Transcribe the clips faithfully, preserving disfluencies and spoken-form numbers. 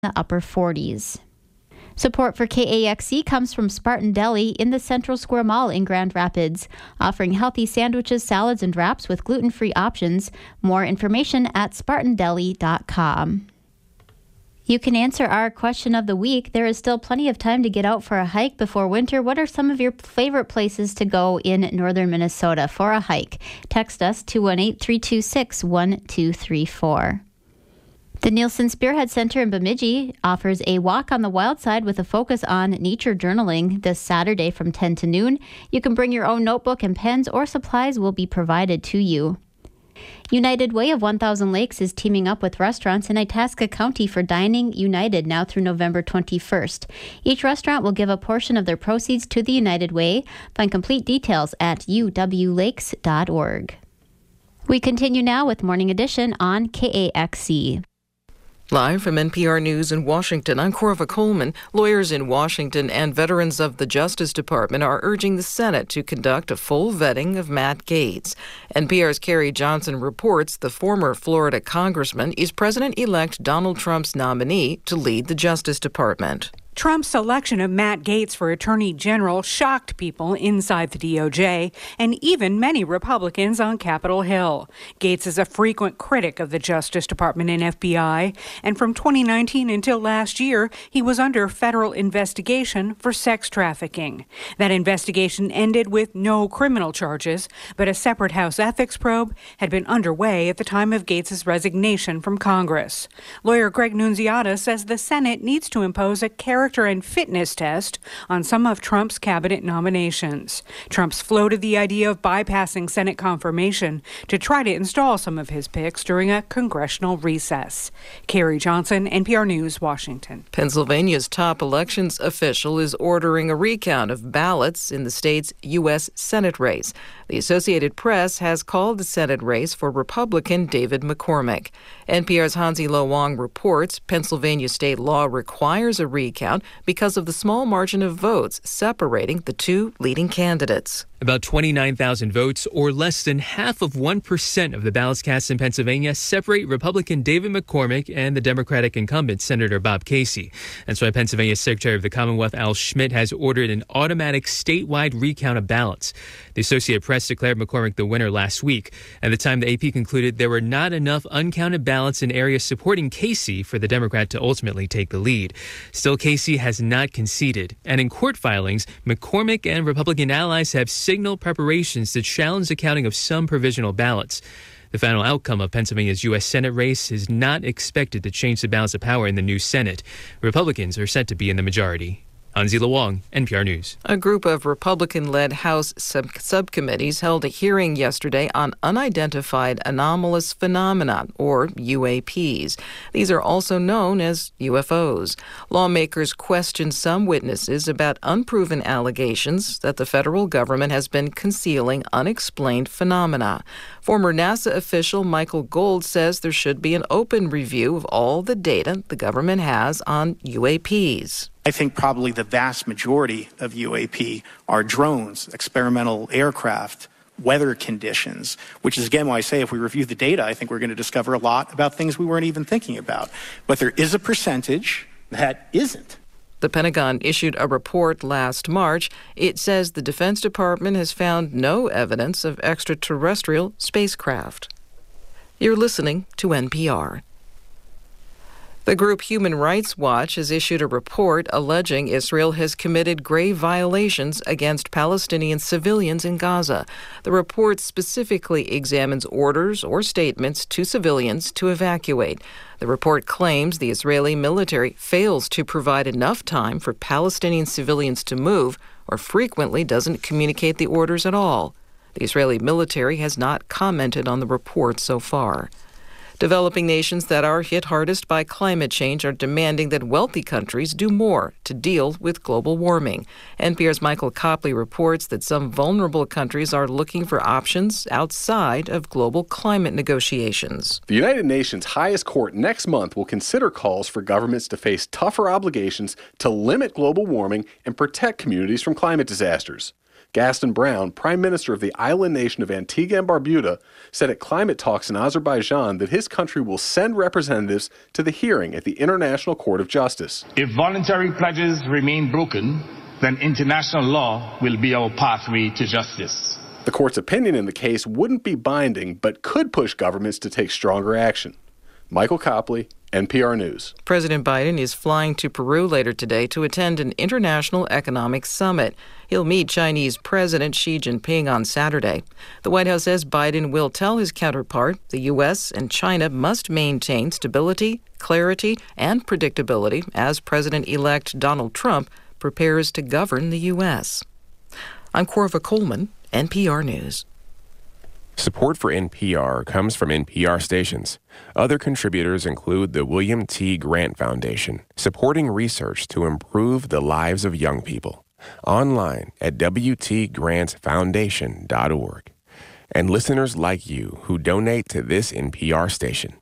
the upper forties. Support for K A X C comes from Spartan Deli in the Central Square Mall in Grand Rapids, offering healthy sandwiches, salads, and wraps with gluten-free options. More information at spartan deli dot com. You can answer our question of the week. There is still plenty of time to get out for a hike before winter. What are some of your favorite places to go in northern Minnesota for a hike? Text us two one eight, three two six, one two three four. The Nielsen Spearhead Center in Bemidji offers a walk on the wild side with a focus on nature journaling this Saturday from ten to noon. You can bring your own notebook and pens, or supplies will be provided to you. United Way of one thousand Lakes is teaming up with restaurants in Itasca County for Dining United now through November twenty-first. Each restaurant will give a portion of their proceeds to the United Way. Find complete details at u w lakes dot org. We continue now with Morning Edition on K A X C. Live from N P R News in Washington, I'm Corva Coleman. Lawyers in Washington and veterans of the Justice Department are urging the Senate to conduct a full vetting of Matt Gaetz. N P R's Carrie Johnson reports the former Florida congressman is President-elect Donald Trump's nominee to lead the Justice Department. Trump's selection of Matt Gaetz for Attorney General shocked people inside the D O J and even many Republicans on Capitol Hill. Gaetz is a frequent critic of the Justice Department and F B I, and from twenty nineteen until last year, he was under federal investigation for sex trafficking. That investigation ended with no criminal charges, but a separate House ethics probe had been underway at the time of Gaetz's resignation from Congress. Lawyer Greg Nunziata says the Senate needs to impose a character and fitness test on some of Trump's cabinet nominations. Trump's floated the idea of bypassing Senate confirmation to try to install some of his picks during a congressional recess. Carrie Johnson, N P R News, Washington. Pennsylvania's top elections official is ordering a recount of ballots in the state's U S Senate race. The Associated Press has called the Senate race for Republican David McCormick. N P R's Hansi Lo Wang reports Pennsylvania state law requires a recount because of the small margin of votes separating the two leading candidates. About twenty-nine thousand votes, or less than half of one percent of the ballots cast in Pennsylvania, separate Republican David McCormick and the Democratic incumbent Senator Bob Casey. That's why Pennsylvania Secretary of the Commonwealth Al Schmidt has ordered an automatic statewide recount of ballots. The Associated Press declared McCormick the winner last week. At the time, the A P concluded there were not enough uncounted ballots in areas supporting Casey for the Democrat to ultimately take the lead. Still, Casey has not conceded, and in court filings, McCormick and Republican allies have signal preparations to challenge the counting of some provisional ballots. The final outcome of Pennsylvania's U S Senate race is not expected to change the balance of power in the new Senate. Republicans are set to be in the majority. Hansi Lo Wang, N P R News. A group of Republican-led House sub- subcommittees held a hearing yesterday on unidentified anomalous phenomena, or U A Ps. These are also known as U F Os. Lawmakers questioned some witnesses about unproven allegations that the federal government has been concealing unexplained phenomena. Former NASA official Michael Gold says there should be an open review of all the data the government has on U A Ps. I think probably the vast majority of U A P are drones, experimental aircraft, weather conditions, which is, again, why I say if we review the data, I think we're going to discover a lot about things we weren't even thinking about. But there is a percentage that isn't. The Pentagon issued a report last March. It says the Defense Department has found no evidence of extraterrestrial spacecraft. You're listening to N P R. The group Human Rights Watch has issued a report alleging Israel has committed grave violations against Palestinian civilians in Gaza. The report specifically examines orders or statements to civilians to evacuate. The report claims the Israeli military fails to provide enough time for Palestinian civilians to move, or frequently doesn't communicate the orders at all. The Israeli military has not commented on the report so far. Developing nations that are hit hardest by climate change are demanding that wealthy countries do more to deal with global warming. N P R's Michael Copley reports that some vulnerable countries are looking for options outside of global climate negotiations. The United Nations highest court next month will consider calls for governments to face tougher obligations to limit global warming and protect communities from climate disasters. Gaston Brown, Prime Minister of the island nation of Antigua and Barbuda, said at climate talks in Azerbaijan that his country will send representatives to the hearing at the International Court of Justice. If voluntary pledges remain broken, then international law will be our pathway to justice. The court's opinion in the case wouldn't be binding, but could push governments to take stronger action. Michael Copley, N P R News. President Biden is flying to Peru later today to attend an international economic summit. He'll meet Chinese President Xi Jinping on Saturday. The White House says Biden will tell his counterpart the U S and China must maintain stability, clarity, and predictability as President-elect Donald Trump prepares to govern the U S. I'm Corva Coleman, N P R News. Support for N P R comes from N P R stations. Other contributors include the William T. Grant Foundation, supporting research to improve the lives of young people. Online at w t grant foundation dot org. And listeners like you who donate to this N P R station.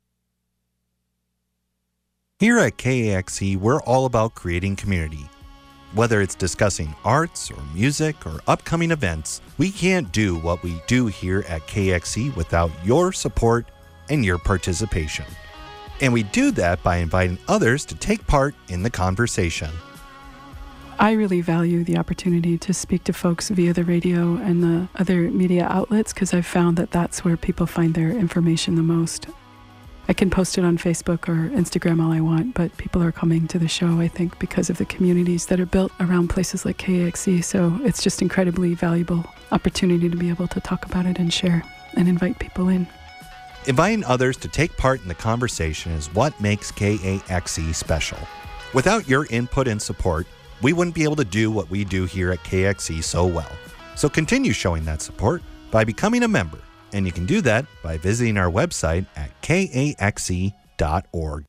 Here at K A X E, we're all about creating community. Whether it's discussing arts or music or upcoming events, we can't do what we do here at K A X E without your support and your participation. And we do that by inviting others to take part in the conversation. I really value the opportunity to speak to folks via the radio and the other media outlets because I've found that that's where people find their information the most. I can post it on Facebook or Instagram all I want, but people are coming to the show, I think, because of the communities that are built around places like K A X E. So it's just incredibly valuable opportunity to be able to talk about it and share and invite people in. Inviting others to take part in the conversation is what makes K A X E special. Without your input and support, we wouldn't be able to do what we do here at K A X E so well. So continue showing that support by becoming a member. And you can do that by visiting our website at k a x e dot org.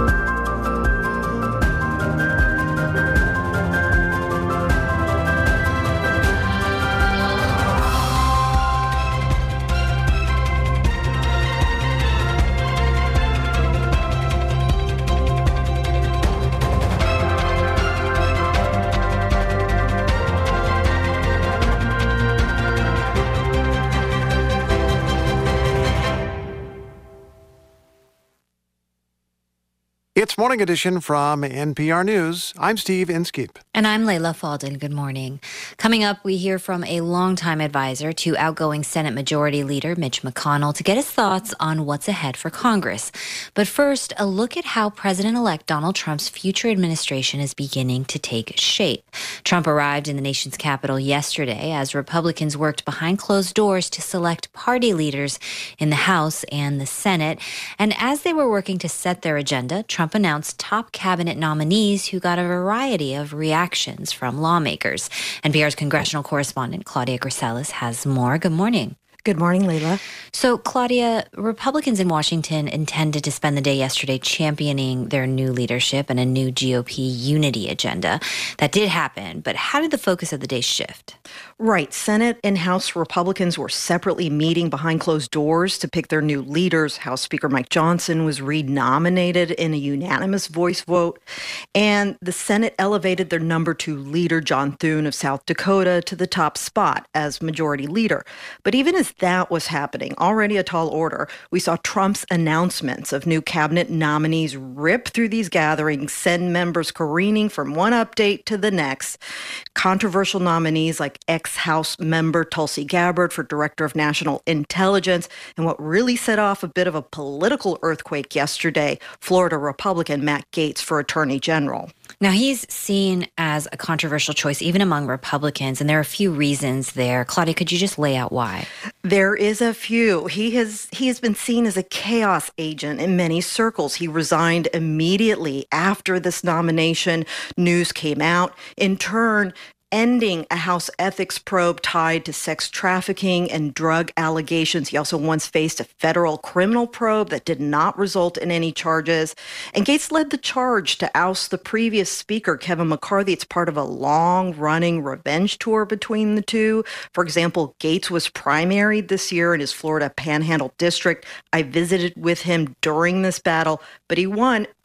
It's Morning Edition from N P R News. I'm Steve Inskeep. And I'm Layla Falden. Good morning. Coming up, we hear from a longtime advisor to outgoing Senate Majority Leader Mitch McConnell to get his thoughts on what's ahead for Congress. But first, a look at how President-elect Donald Trump's future administration is beginning to take shape. Trump arrived in the nation's capital yesterday as Republicans worked behind closed doors to select party leaders in the House and the Senate. And as they were working to set their agenda, Trump announced top cabinet nominees who got a variety of reactions from lawmakers. N P R's congressional correspondent Claudia Grisales has more. Good morning. Good morning, Layla. So, Claudia, Republicans in Washington intended to spend the day yesterday championing their new leadership and a new G O P unity agenda. That did happen, but how did the focus of the day shift? Right. Senate and House Republicans were separately meeting behind closed doors to pick their new leaders. House Speaker Mike Johnson was renominated in a unanimous voice vote. And the Senate elevated their number two leader, John Thune of South Dakota, to the top spot as majority leader. But even as that was happening, already a tall order, we saw Trump's announcements of new cabinet nominees rip through these gatherings, send members careening from one update to the next. Controversial nominees like ex-House member Tulsi Gabbard for Director of National Intelligence, and what really set off a bit of a political earthquake yesterday, Florida Republican Matt Gaetz for Attorney General. Now, he's seen as a controversial choice even among Republicans, and there are a few reasons there. Claudia, could you just lay out why? There is a few. He has he has been seen as a chaos agent in many circles. He resigned immediately after this nomination news came out. In turn, ending a House ethics probe tied to sex trafficking and drug allegations. He also once faced a federal criminal probe that did not result in any charges. And Gaetz led the charge to oust the previous speaker, Kevin McCarthy. It's part of a long-running revenge tour between the two. For example, Gaetz was primaried this year in his Florida Panhandle district. I visited with him during this battle, but he won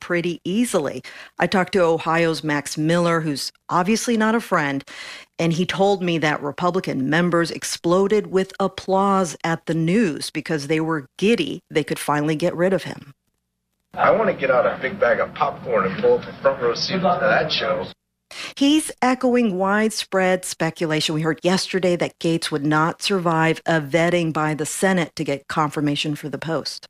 pretty easily. I talked to Ohio's Max Miller, who's obviously not a friend, and he told me that Republican members exploded with applause at the news because they were giddy they could finally get rid of him. I want to get out a big bag of popcorn and pull up a front row seat to that show. He's echoing widespread speculation. We heard yesterday that Gaetz would not survive a vetting by the Senate to get confirmation for the post.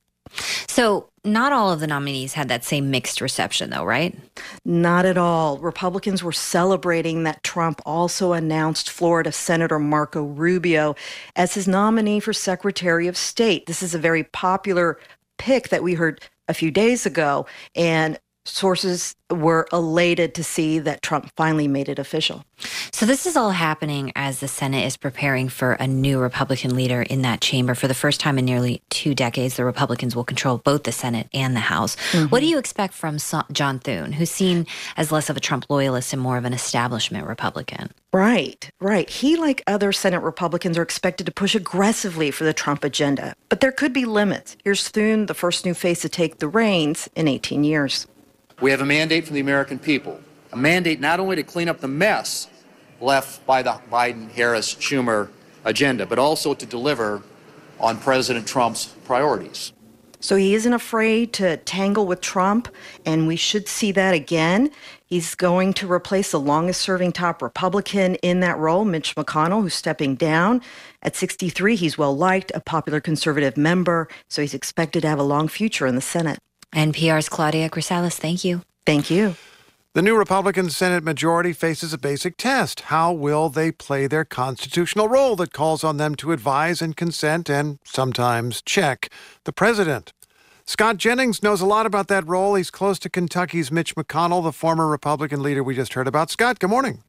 So not all of the nominees had that same mixed reception, though, right? Not at all. Republicans were celebrating that Trump also announced Florida Senator Marco Rubio as his nominee for Secretary of State. This is a very popular pick that we heard a few days ago, and sources were elated to see that Trump finally made it official. So this is all happening as the Senate is preparing for a new Republican leader in that chamber. For the first time in nearly two decades, the Republicans will control both the Senate and the House. Mm-hmm. What do you expect from John Thune, who's seen as less of a Trump loyalist and more of an establishment Republican? Right, right. He, like other Senate Republicans, are expected to push aggressively for the Trump agenda. But there could be limits. Here's Thune, the first new face to take the reins in eighteen years. We have a mandate from the American people, a mandate not only to clean up the mess left by the Biden-Harris-Schumer agenda, but also to deliver on President Trump's priorities. So he isn't afraid to tangle with Trump, and we should see that again. He's going to replace the longest-serving top Republican in that role, Mitch McConnell, who's stepping down. At sixty-three, he's well-liked, a popular conservative member, so he's expected to have a long future in the Senate. N P R's Claudia Grisales, thank you. Thank you. The new Republican Senate majority faces a basic test. How will they play their constitutional role that calls on them to advise and consent and sometimes check the president? Scott Jennings knows a lot about that role. He's close to Kentucky's Mitch McConnell, the former Republican leader we just heard about. Scott, good morning.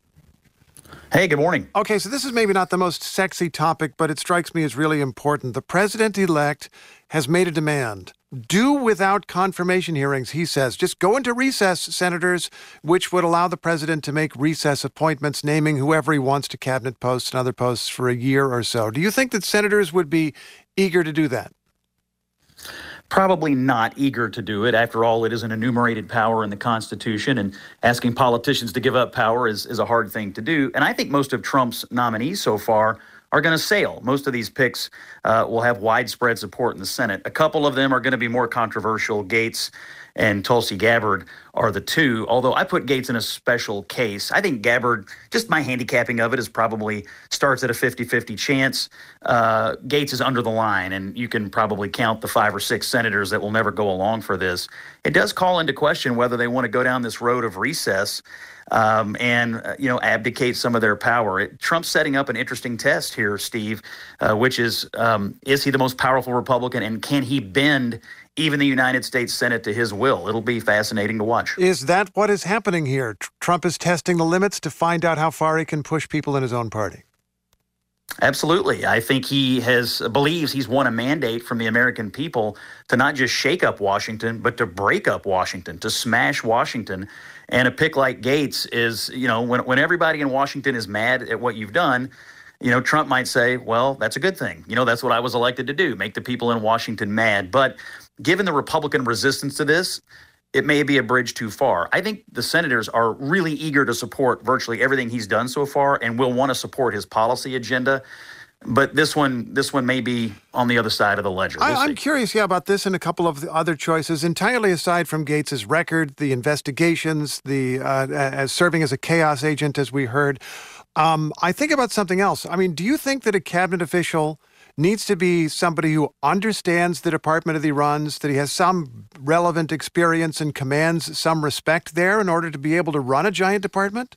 Hey, good morning. Okay, so this is maybe not the most sexy topic, but it strikes me as really important. The president-elect has made a demand. Do without confirmation hearings, he says. Just go into recess, senators, which would allow the president to make recess appointments, naming whoever he wants to cabinet posts and other posts for a year or so. Do you think that senators would be eager to do that? Probably not eager to do it. After all, it is an enumerated power in the Constitution, and asking politicians to give up power is, is a hard thing to do. And I think most of Trump's nominees so far are going to sail. Most of these picks uh, will have widespread support in the Senate. A couple of them are going to be more controversial. Gaetz and Tulsi Gabbard are the two, although I put Gaetz in a special case. I think Gabbard, just my handicapping of it, is probably starts at a fifty-fifty chance. Uh, Gaetz is under the line, and you can probably count the five or six senators that will never go along for this. It does call into question whether they want to go down this road of recess um, and, uh, you know, abdicate some of their power. It, Trump's setting up an interesting test here, Steve, uh, which is, um, is he the most powerful Republican, and can he bend even the United States Senate to his will? It'll be fascinating to watch. Is that what is happening here? Tr- Trump is testing the limits to find out how far he can push people in his own party. Absolutely. I think he has believes he's won a mandate from the American people to not just shake up Washington, but to break up Washington, to smash Washington. And a pick like Gaetz is, you know, when when everybody in Washington is mad at what you've done, you know, Trump might say, well, that's a good thing. You know, that's what I was elected to do, make the people in Washington mad. But given the Republican resistance to this, it may be a bridge too far. I think the senators are really eager to support virtually everything he's done so far and will want to support his policy agenda. But this one, this one may be on the other side of the ledger. We'll I, I'm curious, yeah, about this and a couple of the other choices, entirely aside from Gaetz's record, the investigations, the uh, as serving as a chaos agent, as we heard. Um, I think about something else. I mean, do you think that a cabinet official needs to be somebody who understands the department that he runs, that he has some relevant experience and commands some respect there in order to be able to run a giant department?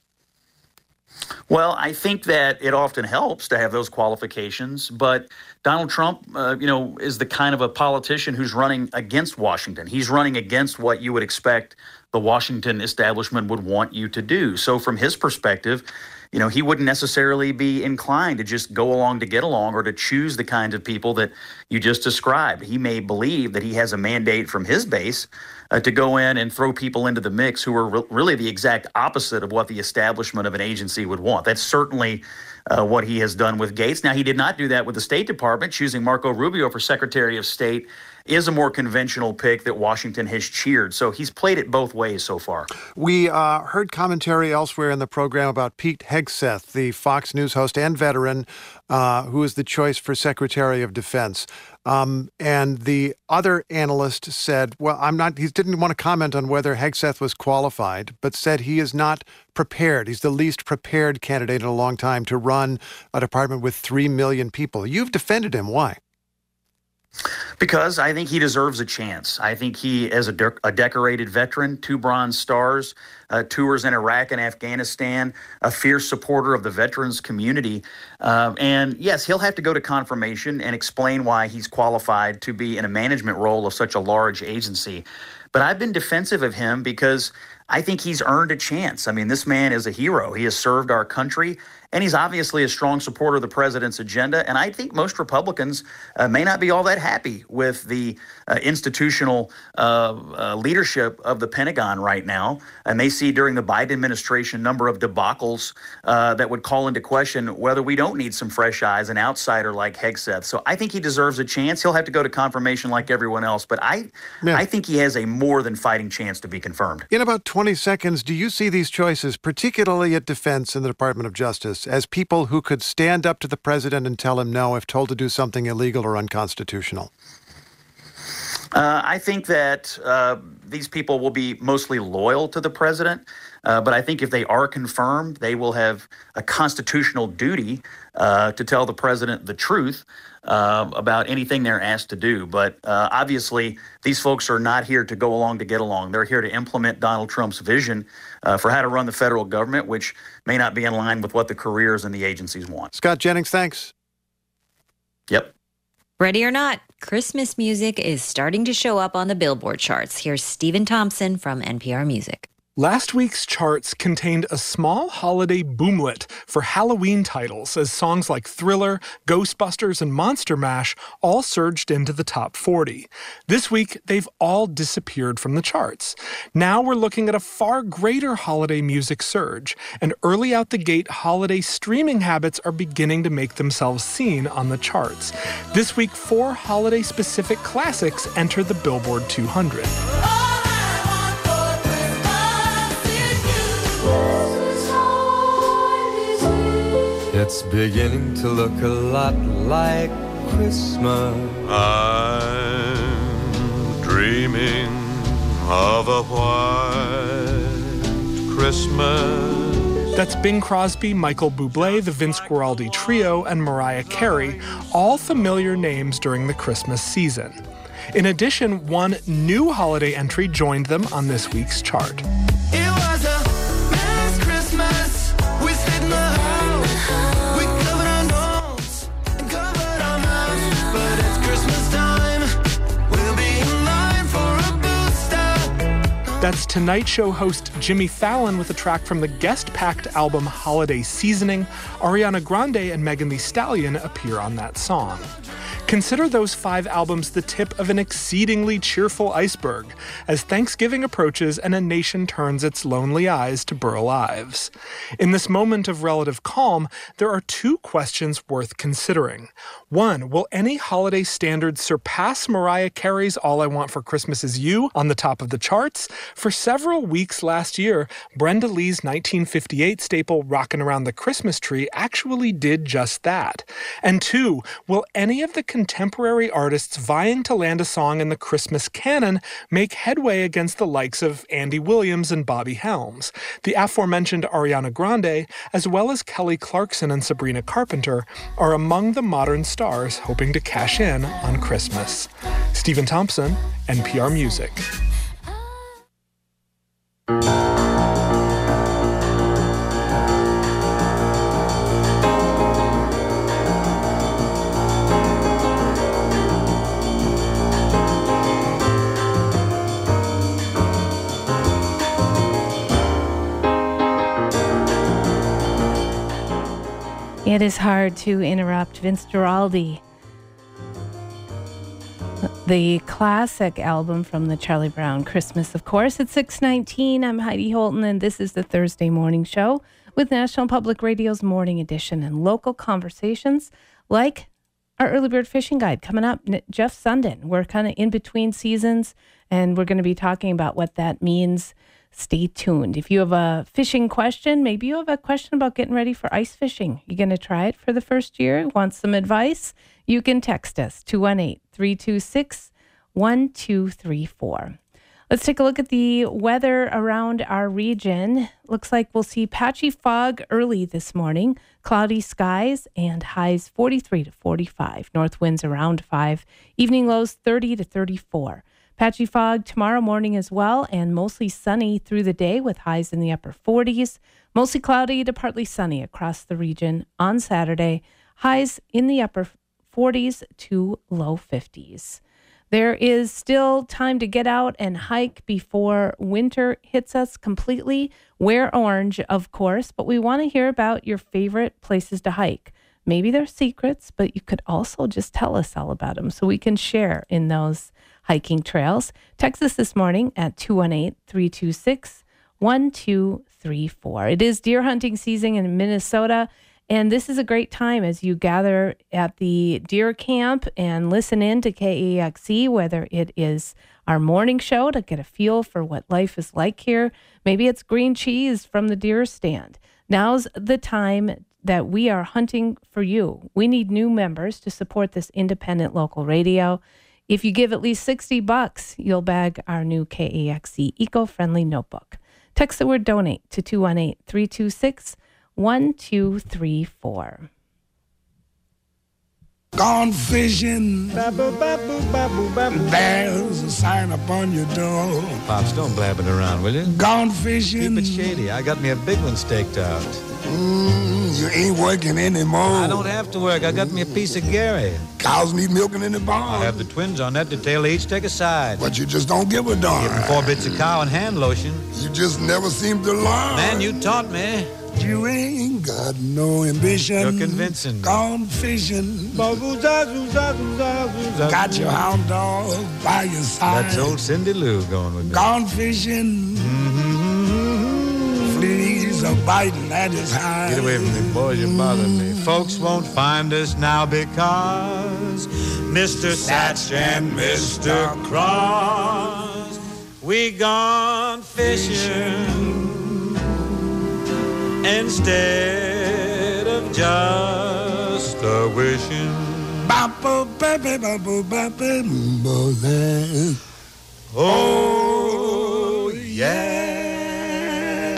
Well, I think that it often helps to have those qualifications, but Donald Trump, uh, you know, is the kind of a politician who's running against Washington. He's running against what you would expect the Washington establishment would want you to do. So from his perspective, you know, he wouldn't necessarily be inclined to just go along to get along or to choose the kinds of people that you just described. He may believe that he has a mandate from his base uh, to go in and throw people into the mix who are re- really the exact opposite of what the establishment of an agency would want. That's certainly uh, what he has done with Gaetz. Now, he did not do that with the State Department, choosing Marco Rubio for Secretary of State is a more conventional pick that Washington has cheered. So he's played it both ways so far. We uh, heard commentary elsewhere in the program about Pete Hegseth, the Fox News host and veteran, uh, who is the choice for Secretary of Defense. Um, and the other analyst said, well, I'm not, he didn't want to comment on whether Hegseth was qualified, but said he is not prepared. He's the least prepared candidate in a long time to run a department with three million people. You've defended him. Why? Because I think he deserves a chance. I think he, as a, de- a decorated veteran, two Bronze Stars, uh, tours in Iraq and Afghanistan, a fierce supporter of the veterans community. Uh, and yes, he'll have to go to confirmation and explain why he's qualified to be in a management role of such a large agency. But I've been defensive of him because I think he's earned a chance. I mean, this man is a hero. He has served our country, and he's obviously a strong supporter of the president's agenda. And I think most Republicans uh, may not be all that happy with the uh, institutional uh, uh, leadership of the Pentagon right now. And they see during the Biden administration a number of debacles uh, that would call into question whether we don't need some fresh eyes, an outsider like Hegseth. So I think he deserves a chance. He'll have to go to confirmation like everyone else. But I, yeah. I think he has a more than fighting chance to be confirmed. In about twenty seconds, do you see these choices, particularly at Defense and the Department of Justice, as people who could stand up to the president and tell him no if told to do something illegal or unconstitutional? Uh, I think that uh, these people will be mostly loyal to the president, uh, but I think if they are confirmed, they will have a constitutional duty uh, to tell the president the truth uh, about anything they're asked to do. But uh, obviously, these folks are not here to go along to get along. They're here to implement Donald Trump's vision uh, for how to run the federal government, which may not be in line with what the careers and the agencies want. Scott Jennings, thanks. Yep. Ready or not, Christmas music is starting to show up on the Billboard charts. Here's Stephen Thompson from N P R Music. Last week's charts contained a small holiday boomlet for Halloween titles as songs like Thriller, Ghostbusters, and Monster Mash all surged into the top forty. This week, they've all disappeared from the charts. Now we're looking at a far greater holiday music surge, and early out the gate holiday streaming habits are beginning to make themselves seen on the charts. This week, four holiday-specific classics enter the Billboard two hundred. It's beginning to look a lot like Christmas. I'm dreaming of a white Christmas. That's Bing Crosby, Michael Bublé, the Vince Guaraldi Trio, and Mariah Carey, all familiar names during the Christmas season. In addition, one new holiday entry joined them on this week's chart. It was a last Christmas. We stayed in the house. We covered our nose and covered our mouths. But it's Christmas time. We'll be in line for a booster. That's Tonight Show host Jimmy Fallon with a track from the guest-packed album Holiday Seasoning. Ariana Grande and Megan Thee Stallion appear on that song. Consider those five albums the tip of an exceedingly cheerful iceberg as Thanksgiving approaches and a nation turns its lonely eyes to Burl Ives. In this moment of relative calm, there are two questions worth considering. One, will any holiday standard surpass Mariah Carey's All I Want for Christmas Is You on the top of the charts? For several weeks last year, Brenda Lee's nineteen fifty-eight staple Rockin' Around the Christmas Tree actually did just that. And two, will any of the contemporary artists vying to land a song in the Christmas canon make headway against the likes of Andy Williams and Bobby Helms? The aforementioned Ariana Grande, as well as Kelly Clarkson and Sabrina Carpenter, are among the modern stars hoping to cash in on Christmas. Stephen Thompson, N P R Music. It is hard to interrupt Vince Guaraldi. The classic album from the Charlie Brown Christmas, of course. It's six nineteen. I'm Heidi Holton, and this is the Thursday Morning Show with National Public Radio's Morning Edition and local conversations like our early bird fishing guide coming up. Jeff Sundin. We're kind of in between seasons, and we're going to be talking about what that means. Stay tuned. If you have a fishing question, maybe you have a question about getting ready for ice fishing. You're going to try it for the first year, want some advice? You can text us, two one eight, three two six, one two three four. Let's take a look at the weather around our region. Looks like we'll see patchy fog early this morning, cloudy skies, and highs forty-three to forty-five. North winds around five, evening lows thirty to thirty-four. Patchy fog tomorrow morning as well, and mostly sunny through the day with highs in the upper forties. Mostly cloudy to partly sunny across the region on Saturday. Highs in the upper forties to low fifties. There is still time to get out and hike before winter hits us completely. Wear orange, of course, but we want to hear about your favorite places to hike. Maybe they're secrets, but you could also just tell us all about them so we can share in those hiking trails. Text us this morning at two one eight, three two six, one two three four. It is deer hunting season in Minnesota, and this is a great time as you gather at the deer camp and listen in to K A X E, whether it is our morning show to get a feel for what life is like here. Maybe it's green cheese from the deer stand. Now's the time that we are hunting for you. We need new members to support this independent local radio. If you give at least sixty bucks, you'll bag our new K A X E eco-friendly notebook. Text the word donate to two one eight, three two six, one two three four. Gone fishing. Babble, babble, babble, babble. There's a sign upon your door. Pops, don't blab it around, will you? Gone fishing. Keep it shady. I got me a big one staked out. Mm, you ain't working anymore. I don't have to work. I got me a piece of Gary. Cows need milking in the barn. I have the twins on that detail. They each take a side. But you just don't give a darn. Give them four bits of cow and hand lotion. You just never seem to learn. Man, you taught me. You ain't got no ambition. You're convincing me. Gone fishing. Got your hound dog by your side. That's old Cindy Lou going with me. Gone fishing. Mm-hmm. Fleas are biting at his hide. Get away from me, boys. You bother me. Folks won't find us now because Mister Satch and Mister Cross, we gone fishing instead of just a wishing. Oh, yeah.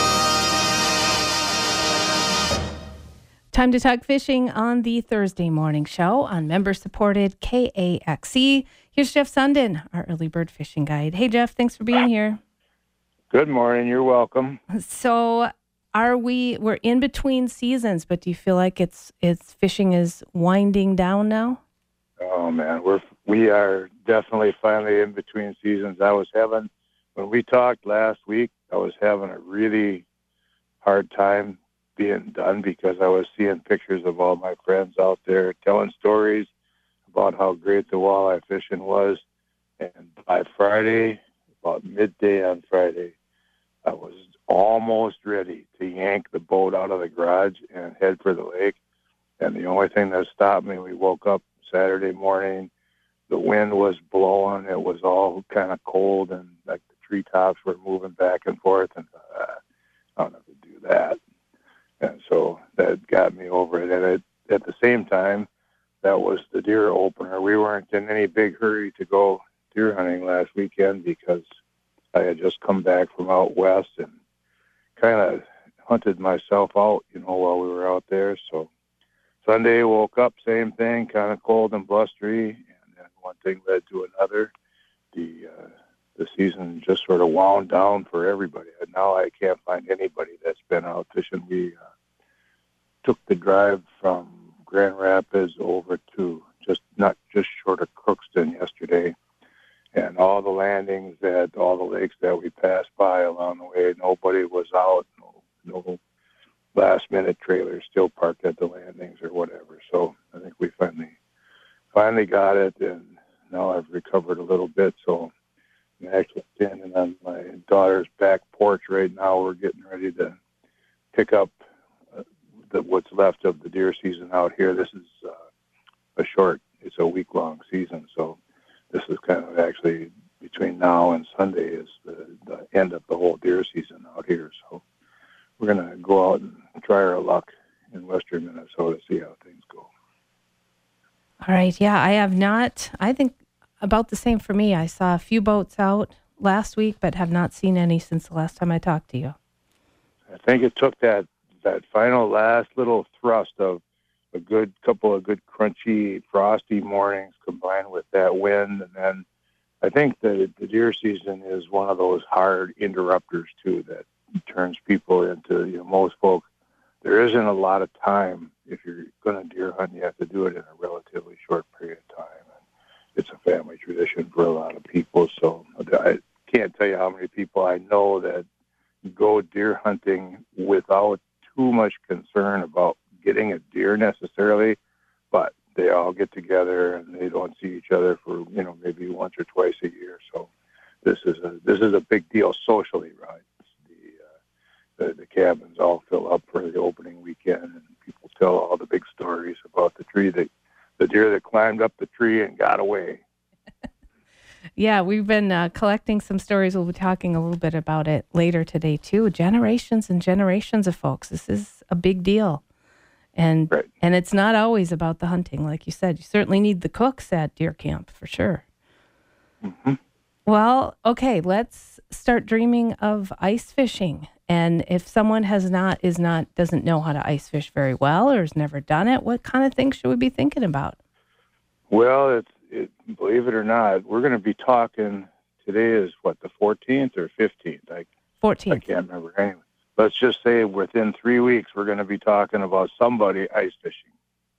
Time to talk fishing on the Thursday morning show on member-supported K A X E. Here's Jeff Sundin, our early bird fishing guide. Hey, Jeff, thanks for being here. Good morning. You're welcome. So are we, we're in between seasons, but do you feel like it's, it's fishing is winding down now? Oh, man, we're, we are definitely finally in between seasons. I was having, when we talked last week, I was having a really hard time being done because I was seeing pictures of all my friends out there telling stories about how great the walleye fishing was. And by Friday, about midday on Friday, I was almost ready to yank the boat out of the garage and head for the lake. And the only thing that stopped me, we woke up Saturday morning, the wind was blowing, it was all kind of cold, and like the treetops were moving back and forth, and uh, I don't have to do that. And so that got me over it. And it, at the same time, that was the deer opener. We weren't in any big hurry to go deer hunting last weekend because I had just come back from out west and kind of hunted myself out, you know, while we were out there. So Sunday, woke up, same thing, kind of cold and blustery, and then one thing led to another. The uh, the season just sort of wound down for everybody. And now I can't find anybody that's been out fishing. We uh, took the drive from Grand Rapids over to just not just short of Crookston yesterday, and all the landings at all the lakes that we passed by along the way, nobody was out, no, no last-minute trailers still parked at the landings or whatever. So I think we finally finally got it, and now I've recovered a little bit. So I'm actually standing on my daughter's back porch right now. We're getting ready to pick up uh, the, what's left of the deer season out here. This is uh, a short, it's a week-long season. So this is kind of actually between now and Sunday is the, the end of the whole deer season out here. So we're going to go out and try our luck in western Minnesota, see how things go. All right. Yeah, I have not. I think about the same for me. I saw a few boats out last week, but have not seen any since the last time I talked to you. I think it took that, that final last little thrust of a good couple of good crunchy, frosty mornings combined with that wind. And then I think that the deer season is one of those hard interrupters, too, that turns people into, you know, most folks, there isn't a lot of time. If you're going to deer hunt, you have to do it in a relatively short period of time. And it's a family tradition for a lot of people. So I can't tell you how many people I know that go deer hunting without too much concern about getting a deer necessarily, but they all get together and they don't see each other for, you know, maybe once or twice a year. So this is a this is a big deal socially, right? The, uh, the the cabins all fill up for the opening weekend, and people tell all the big stories about the tree that the deer that climbed up the tree and got away. Yeah, we've been uh, collecting some stories. We'll be talking a little bit about it later today, too. Generations and generations of folks. This is a big deal. And right. and it's not always about the hunting. Like you said, you certainly need the cooks at deer camp, for sure. Mm-hmm. Well, okay, let's start dreaming of ice fishing. And if someone has not, is not, doesn't know how to ice fish very well or has never done it, what kind of things should we be thinking about? Well, it's, it, believe it or not, we're going to be talking, today is what, the fourteenth or fifteenth? I, fourteenth. I can't remember. Anyway, let's just say within three weeks, we're going to be talking about somebody ice fishing.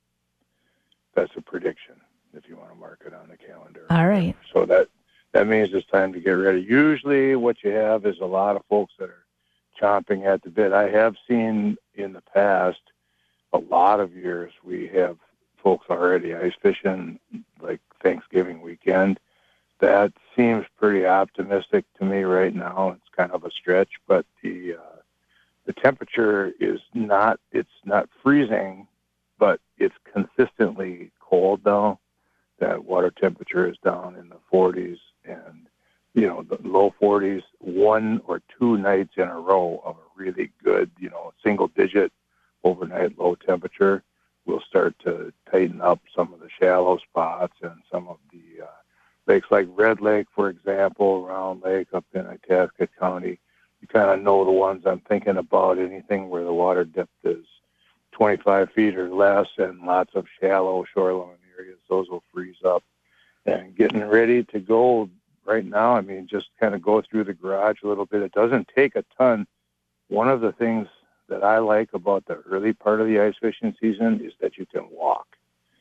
That's a prediction, if you want to mark it on the calendar. All right. So that, that means it's time to get ready. Usually what you have is a lot of folks that are chomping at the bit. I have seen in the past, a lot of years, we have folks already ice fishing, like Thanksgiving weekend. That seems pretty optimistic to me right now. It's kind of a stretch, but the uh, the temperature is not, it's not freezing, but it's consistently cold now. That water temperature is down in the forties and, you know, the low forties, one or two nights in a row of a really good, you know, single digit overnight low temperature will start to tighten up some of the shallow spots and some of the uh, lakes like Red Lake, for example, Round Lake up in Itasca County. You kind of know the ones I'm thinking about, anything where the water depth is twenty-five feet or less and lots of shallow shoreline areas. Those will freeze up. And getting ready to go right now, I mean, just kind of go through the garage a little bit. It doesn't take a ton. One of the things that I like about the early part of the ice fishing season is that you can walk.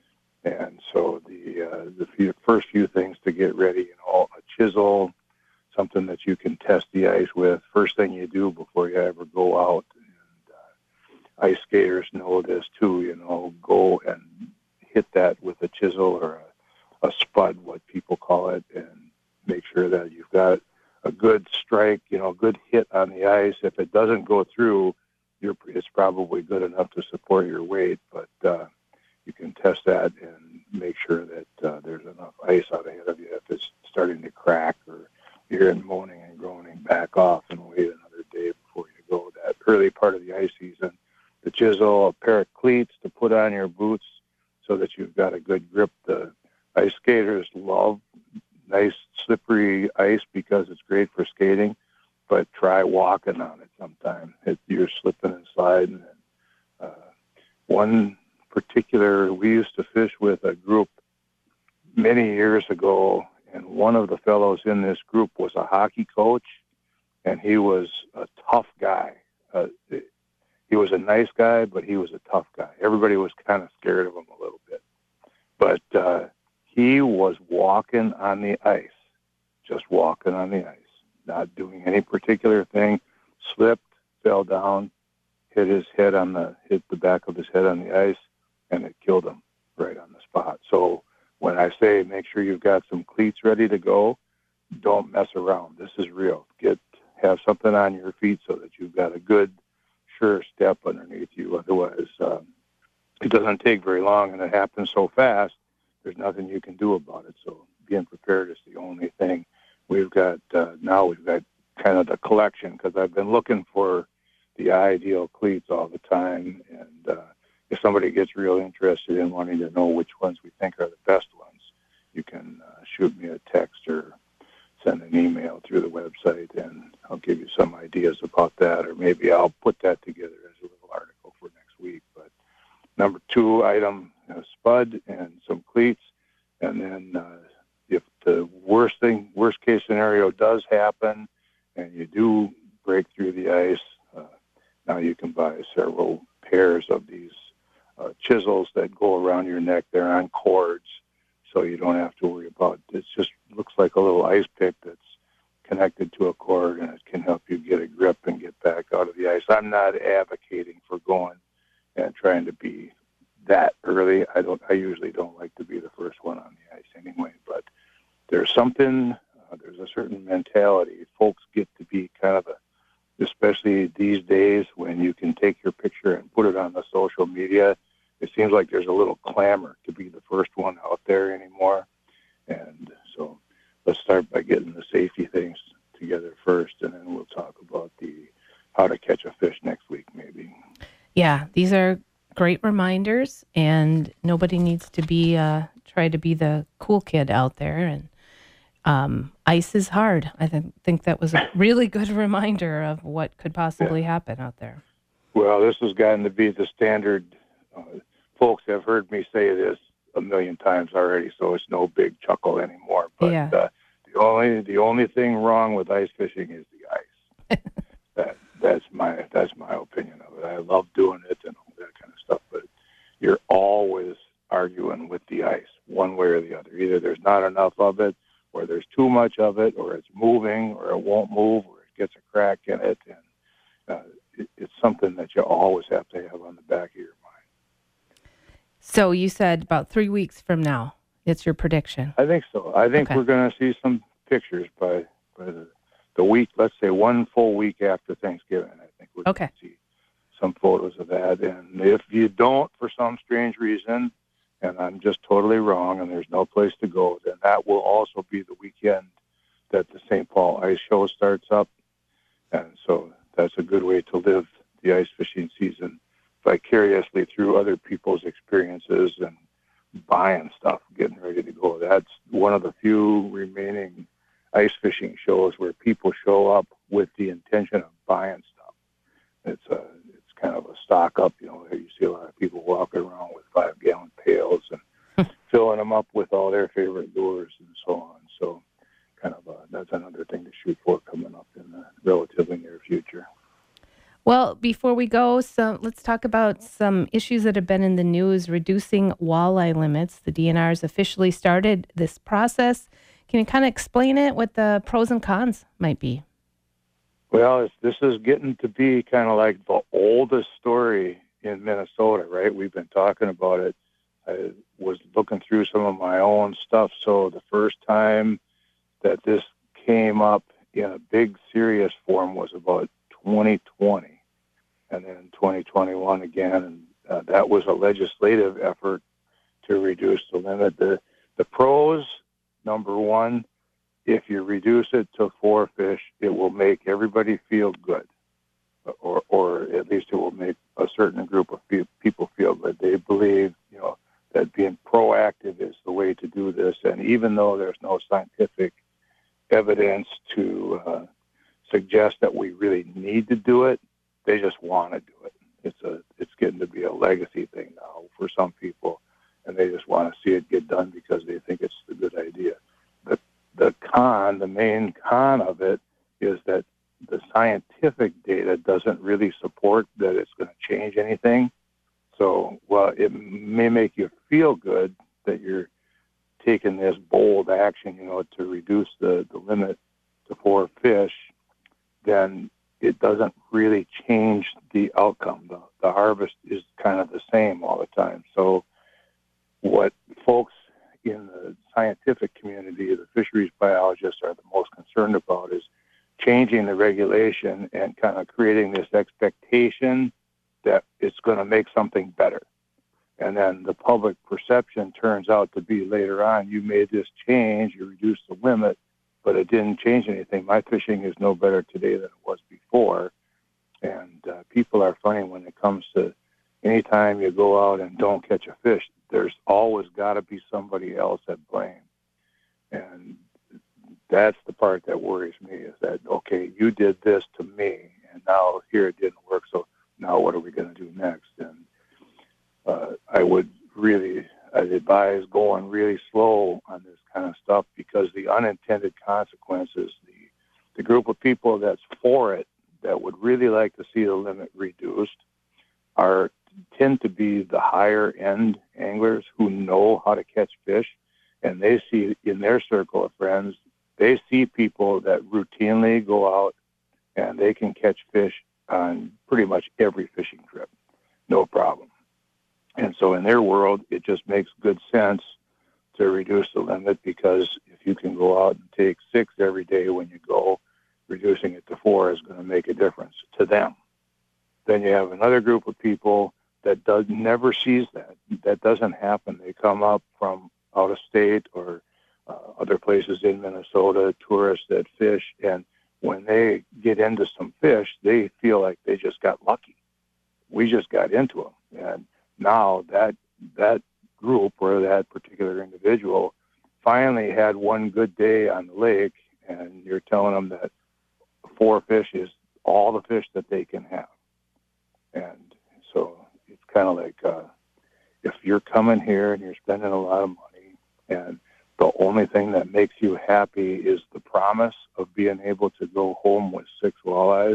And so the uh, the few, first few things to get ready, you know, a chisel, something that you can test the ice with, first thing you do before you ever go out. And uh, ice skaters know this too, you know, go and hit that with a chisel or a, a spud, what people call it, and make sure that you've got a good strike, you know, good hit on the ice. If it doesn't go through, you're, it's probably good enough to support your weight, but uh, you can test that and make sure that uh, there's enough ice out ahead of you. If it's starting to crack or you're hearing moaning and groaning, back off and wait another day before you go. That early part of the ice season, the chisel, a pair of cleats to put on your boots so that you've got a good grip. The ice skaters love nice slippery ice because it's great for skating, but try walking on it sometime. It, you're slipping and sliding. And, uh, one particular, we used to fish with a group many years ago, and one of the fellows in this group was a hockey coach, and he was a tough guy. Uh, he was a nice guy, but he was a tough guy. Everybody was kind of scared of him a little bit. But uh, he was walking on the ice, just walking on the ice, not doing any particular thing, slipped, fell down, hit his head on the, hit the back of his head on the ice, and it killed him right on the spot. So when I say make sure you've got some cleats ready to go, don't mess around. This is real. Get, have something on your feet so that you've got a good, sure step underneath you. Otherwise, um, it doesn't take very long, and it happens so fast. there's nothing you can do about it. So being prepared is the only thing. We've got, uh, now we've got kind of the collection, because I've been looking for the ideal cleats all the time. And uh, if somebody gets real interested in wanting to know which ones we think are the best ones, you can uh, shoot me a text or send an email through the website, and I'll give you some ideas about that, or maybe I'll put that together as a little article for next week. But number two item, uh, spud and some cleats, and then uh, if the worst thing, worst case scenario does happen, and you do break through the ice, uh, now you can buy several pairs of these uh, chisels that go around your neck. They're on cords, so you don't have to worry about it. It just looks like a little ice pick that's connected to a cord, and it can help you get a grip and get back out of the ice. I'm not advocating for going and trying to be that early. I don't. I usually don't like to be the first one on the ice anyway, but there's something, uh, there's a certain mentality. Folks get to be kind of a, especially these days when you can take your picture and put it on the social media, it seems like there's a little clamor to be the first one out there anymore. And so let's start by getting the safety things together first, and then we'll talk about the how to catch a fish next week, maybe. Yeah, these are great reminders, and nobody needs to be uh, try to be the cool kid out there. And um, ice is hard. I th- think that was a really good reminder of what could possibly yeah. happen out there. Well, this has gotten to be the standard. Uh, folks have heard me say this a million times already, so it's no big chuckle anymore. But yeah. uh, the only the only thing wrong with ice fishing is the ice. that that's my that's my opinion of it. I love doing it and all that kind of stuff, but you're always arguing with the ice, one way or the other. Either there's not enough of it, or there's too much of it, or it's moving, or it won't move, or it gets a crack in it, and uh, it, it's something that you always have to have on the back of your mind. So you said about three weeks from now, it's your prediction. I think so. I think okay. we're going to see some pictures by, by the, the week, let's say one full week after Thanksgiving. I think we're okay. going to see some photos of that. And if you don't, for some strange reason, and I'm just totally wrong and there's no place to go, then that will also be the weekend that the Saint Paul Ice Show starts up. And so that's a good way to live the ice fishing season vicariously through other people's experiences and buying stuff, getting ready to go. That's one of the few remaining ice fishing shows where people show up with the intention of buying stuff. It's a, it's kind of a stock up, you know, you see a lot of people walking around with five gallon pails and filling them up with all their favorite lures and so on. So kind of a, that's another thing to shoot for coming up in the relatively near future. Well, before we go, so let's talk about some issues that have been in the news. Reducing walleye limits. The D N R has officially started this process. Can you kind of explain it, what the pros and cons might be? Well, it's, this is getting to be kind of like the oldest story in Minnesota, right? We've been talking about it. I was looking through some of my own stuff. So the first time that this came up in a big, serious form was about twenty twenty, and then twenty twenty-one again, and uh, that was a legislative effort to reduce the limit. The the pros, number one, if you reduce it to four fish, it will make everybody feel good, or or at least it will make a certain group of people feel good. They believe, you know, that being proactive is the way to do this, and even though there's no scientific evidence to uh, suggest that we really need to do it, they just want to do it. It's a it's getting to be a legacy thing now for some people, and they just want to see it get done because they think it's a good idea. The the con, the main con of it is that the scientific data doesn't really support that it's going to change anything. So, well, it may make you feel good that you're taking this bold action, you know, to reduce the, the limit to four fish, then it doesn't really change the outcome. The, the harvest is kind of the same all the time. So what folks in the scientific community, the fisheries biologists, are the most concerned about is changing the regulation and kind of creating this expectation that it's going to make something better. and then the public perception turns out to be later on, you made this change, you reduced the limit, but it didn't change anything. My fishing is no better today than it was before. And uh, people are funny when it comes to anytime you go out and don't catch a fish, there's always got to be somebody else at blame. And that's the part that worries me, is that, okay, you did this to me, and now here it didn't work, so now what are we going to do next? And uh, I would really, I'd advise going really slow on this kind of stuff, because the unintended consequences, the, the group of people that's for it, that would really like to see the limit reduced, are tend to be the higher end anglers who know how to catch fish, and they see in their circle of friends, they see people that routinely go out and they can catch fish on pretty much every fishing trip, no problem. And so in their world, it just makes good sense to reduce the limit, because if you can go out and take six every day when you go, reducing it to four is going to make a difference to them. Then you have another group of people that does never sees that. That doesn't happen. They come up from out of state or uh, other places in Minnesota, tourists that fish, and when they get into some fish, they feel like they just got lucky. We just got into them. And now that that group or that particular individual finally had one good day on the lake, and you're telling them that four fish is all the fish that they can have. And so it's kind of like uh, if you're coming here and you're spending a lot of money, and the only thing that makes you happy is the promise of being able to go home with six walleyes,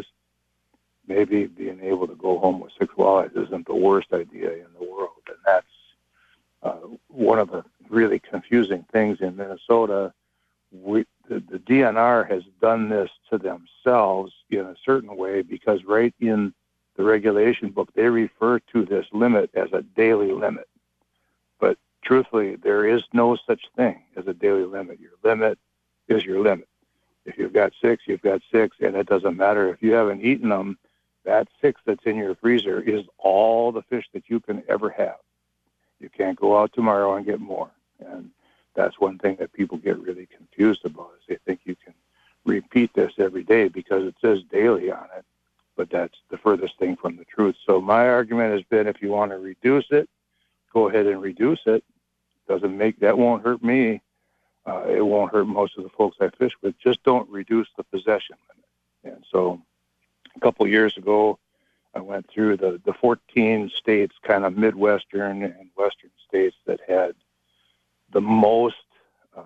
maybe being able to go home with six walleyes isn't the worst idea in the world. And that's uh, one of the really confusing things in Minnesota. We, the, the D N R has done this to themselves in a certain way, because right in the regulation book, they refer to this limit as a daily limit. But truthfully, there is no such thing as a daily limit. Your limit is your limit. If you've got six, you've got six, and it doesn't matter if you haven't eaten them. That six that's in your freezer is all the fish that you can ever have. You can't go out tomorrow and get more. And that's one thing that people get really confused about, is they think you can repeat this every day because it says daily on it, but that's the furthest thing from the truth. So my argument has been, if you want to reduce it, go ahead and reduce it. Doesn't make, that won't hurt me. Uh, it won't hurt most of the folks I fish with. Just don't reduce the possession limit. And so a couple of years ago, I went through the, the fourteen states, kind of Midwestern and Western states that had the most uh,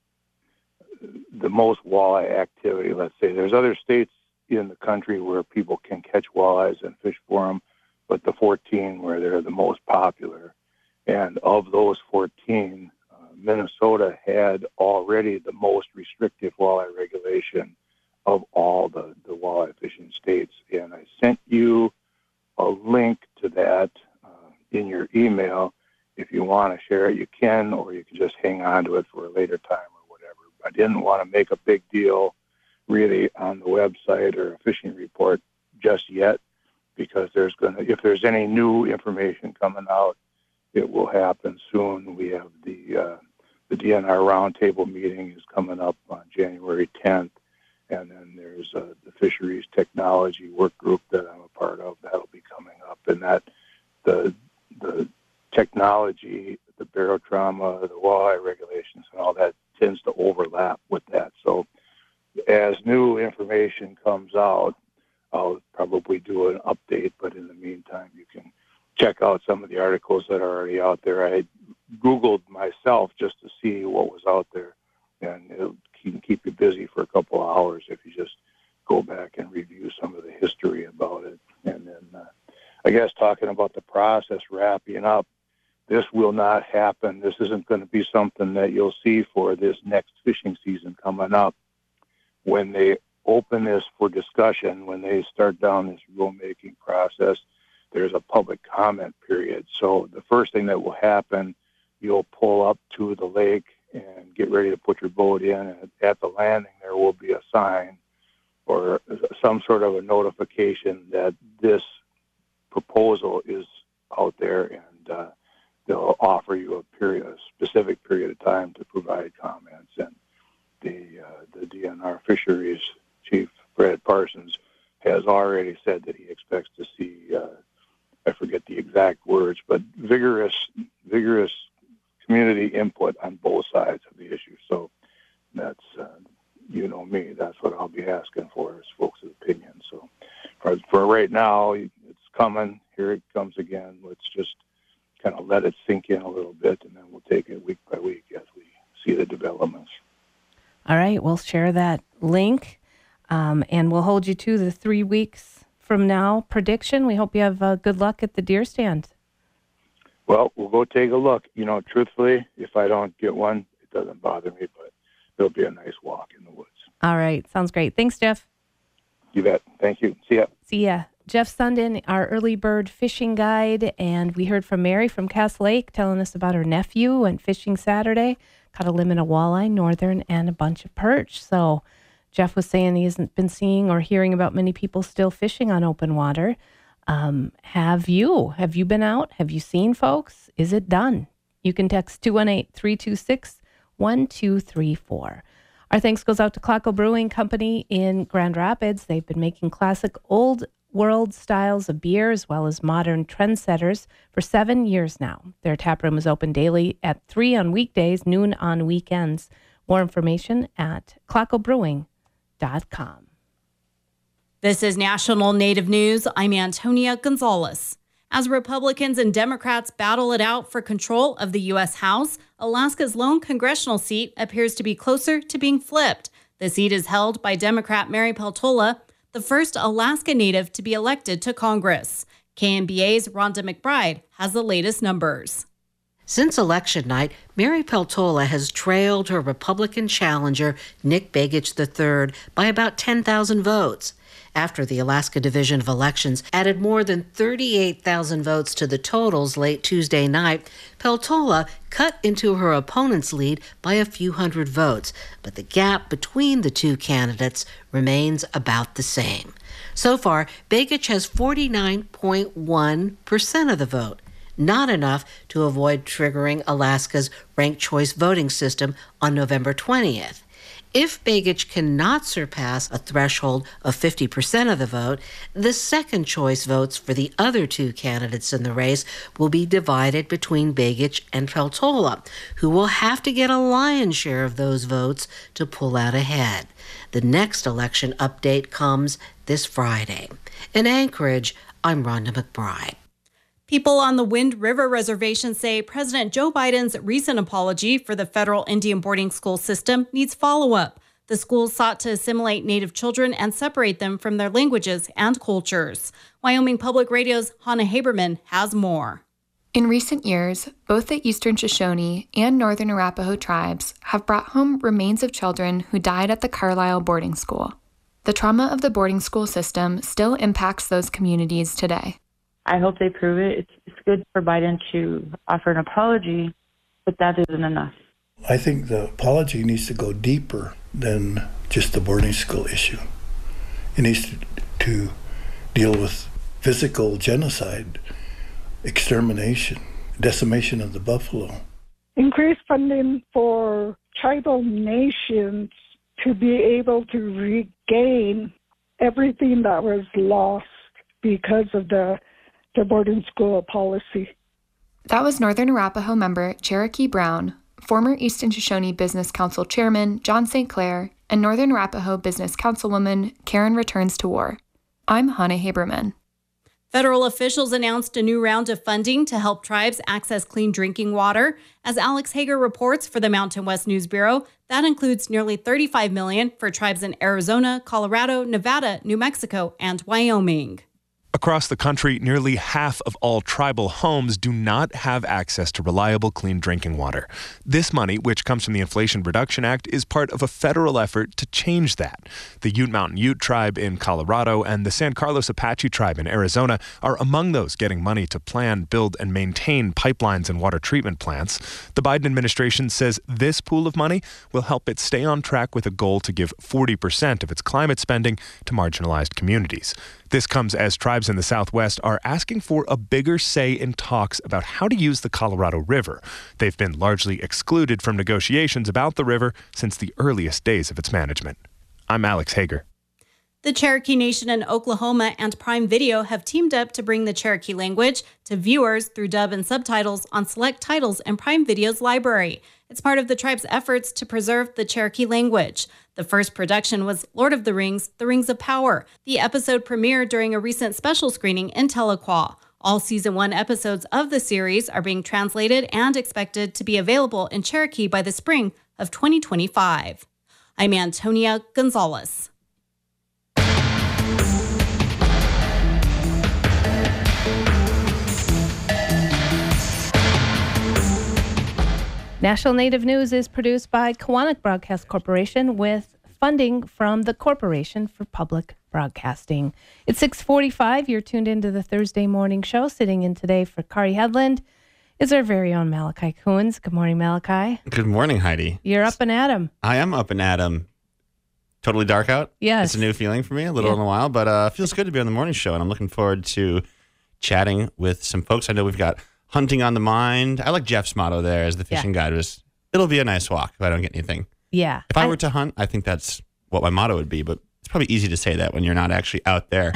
the most walleye activity, let's say. There's other states in the country where people can catch walleyes and fish for them, but the fourteen where they're the most popular. And of those fourteen, uh, Minnesota had already the most restrictive walleye regulation of all the, the walleye fishing states. And I sent you a link to that uh, in your email. If you want to share it, you can, or you can just hang on to it for a later time or whatever. I didn't want to make a big deal really on the website or a fishing report just yet, because there's going to, if there's any new information coming out, it will happen soon. We have the uh, the D N R roundtable meeting is coming up on January tenth, and then there's uh, the fisheries technology work group that I'm a part of. That'll be coming up, and that the the technology, the barotrauma, the walleye regulations, and all that tends to overlap with that. So as new information comes out, I'll probably do an update, but in the meantime, you can check out some of the articles that are already out there. I Googled myself just to see what was out there, and it can keep you busy for a couple of hours if you just go back and review some of the history about it. And then uh, I guess talking about the process wrapping up, this will not happen. This isn't going to be something that you'll see for this next fishing season coming up. When they open this for discussion, when they start down this rulemaking process, there's a public comment period. So the first thing that will happen, you'll pull up to the lake and get ready to put your boat in. And at the landing, there will be a sign or some sort of a notification that this proposal is out there, and uh, they'll offer you a period, a specific period of time to provide comments. And the uh, the D N R Fisheries Chief, Brad Parsons, has already said that he expects to see, uh, I forget the exact words, but vigorous, vigorous community input on both sides of the issue. So that's, uh, you know me, that's what I'll be asking for is folks' opinion. So for, for right now, it's coming. Here it comes again. Let's just kind of let it sink in a little bit, and then we'll take it week by week as we see the developments. All right, we'll share that link, um, and we'll hold you to the three weeks from now prediction. We hope you have uh, good luck at the deer stand. Well, we'll go take a look. You know, truthfully, if I don't get one, it doesn't bother me, but it'll be a nice walk in the woods. All right, sounds great. Thanks, Jeff. You bet. Thank you. See ya. See ya. Jeff Sundin, our early bird fishing guide, and we heard from Mary from Cass Lake telling us about her nephew and fishing Saturday. Caught a limit of walleye, northern, and a bunch of perch. So Jeff was saying he hasn't been seeing or hearing about many people still fishing on open water. Um, have you? Have you been out? Have you seen folks? Is it done? You can text two one eight, three two six, one two three four. Our thanks goes out to Claco Brewing Company in Grand Rapids. They've been making classic old world styles of beer as well as modern trendsetters for seven years now. Their tap room is open daily at three on weekdays, noon on weekends. More information at claco brewing dot com. This is National Native News. I'm Antonia Gonzalez. As Republicans and Democrats battle it out for control of the U S House, Alaska's lone congressional seat appears to be closer to being flipped. The seat is held by Democrat Mary Peltola, the first Alaska Native to be elected to Congress. K M B A's Rhonda McBride has the latest numbers. Since election night, Mary Peltola has trailed her Republican challenger, Nick Begich the third, by about ten thousand votes. After the Alaska Division of Elections added more than thirty-eight thousand votes to the totals late Tuesday night, Peltola cut into her opponent's lead by a few hundred votes, but the gap between the two candidates remains about the same. So far, Begich has forty-nine point one percent of the vote, not enough to avoid triggering Alaska's ranked choice voting system on November twentieth. If Begich cannot surpass a threshold of fifty percent of the vote, the second choice votes for the other two candidates in the race will be divided between Begich and Peltola, who will have to get a lion's share of those votes to pull out ahead. The next election update comes this Friday. In Anchorage, I'm Rhonda McBride. People on the Wind River Reservation say President Joe Biden's recent apology for the federal Indian boarding school system needs follow-up. The schools sought to assimilate Native children and separate them from their languages and cultures. Wyoming Public Radio's Hannah Haberman has more. In recent years, both the Eastern Shoshone and Northern Arapaho tribes have brought home remains of children who died at the Carlisle boarding school. The trauma of the boarding school system still impacts those communities today. I hope they prove it. It's, it's good for Biden to offer an apology, but that isn't enough. I think the apology needs to go deeper than just the boarding school issue. It needs to, to deal with physical genocide, extermination, decimation of the buffalo. Increase funding for tribal nations to be able to regain everything that was lost because of the the boarding school policy. That was Northern Arapaho member Cherokee Brown, former Eastern Shoshone Business Council Chairman John Saint Clair, and Northern Arapaho Business Councilwoman Karen Returns to War. I'm Hannah Haberman. Federal officials announced a new round of funding to help tribes access clean drinking water. As Alex Hager reports for the Mountain West News Bureau, that includes nearly thirty-five million dollars for tribes in Arizona, Colorado, Nevada, New Mexico, and Wyoming. Across the country, nearly half of all tribal homes do not have access to reliable, clean drinking water. This money, which comes from the Inflation Reduction Act, is part of a federal effort to change that. The Ute Mountain Ute tribe in Colorado and the San Carlos Apache tribe in Arizona are among those getting money to plan, build, and maintain pipelines and water treatment plants. The Biden administration says this pool of money will help it stay on track with a goal to give forty percent of its climate spending to marginalized communities. This comes as tribes tribes in the Southwest are asking for a bigger say in talks about how to use the Colorado River. They've been largely excluded from negotiations about the river since the earliest days of its management. I'm Alex Hager. The Cherokee Nation in Oklahoma and Prime Video have teamed up to bring the Cherokee language to viewers through dub and subtitles on select titles in Prime Video's library. It's part of the tribe's efforts to preserve the Cherokee language. The first production was Lord of the Rings, The Rings of Power. The episode premiered during a recent special screening in Tahlequah. All season one episodes of the series are being translated and expected to be available in Cherokee by the spring of twenty twenty-five. I'm Antonia Gonzalez. National Native News is produced by Kawanak Broadcast Corporation with funding from the Corporation for Public Broadcasting. It's six forty-five. You're tuned into the Thursday morning show. Sitting in today for Kari Headland is our very own Malachi Coons. Good morning, Malachi. Good morning, Heidi. You're up and at 'em. I am up and at 'em. Totally dark out? Yes. It's a new feeling for me, a little Yeah. in a while, but uh, it feels good to be on the morning show, and I'm looking forward to chatting with some folks. I know we've got hunting on the mind. I like Jeff's motto there as the fishing Yeah. guide was, it'll be a nice walk if I don't get anything. Yeah. If I, I were to hunt, I think that's what my motto would be, but it's probably easy to say that when you're not actually out there